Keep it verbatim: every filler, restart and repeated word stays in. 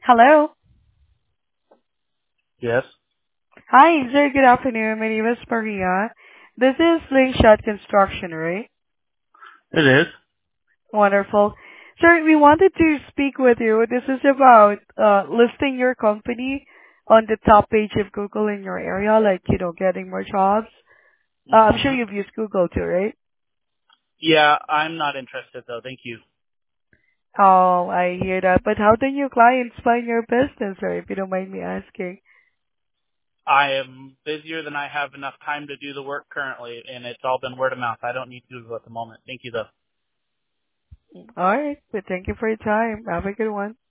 Hello. Yes, Hi, sir. Good afternoon. My name is Maria. This is Slingshot Construction, right? it is. Wonderful. Sir, we wanted to speak with you. This is about uh, listing your company on the top page of Google in your area, like, you know, getting more jobs. Uh, I'm sure hmm you've used Google too, right? Yeah, I'm not interested though. Thank you. Oh, I hear that. But how do your clients find your business, sir, if you don't mind me asking? I am busier than I have enough time to do the work currently, and it's all been word of mouth. I don't need Google at the moment. Thank you though. All right. But thank you for your time. Have a good one.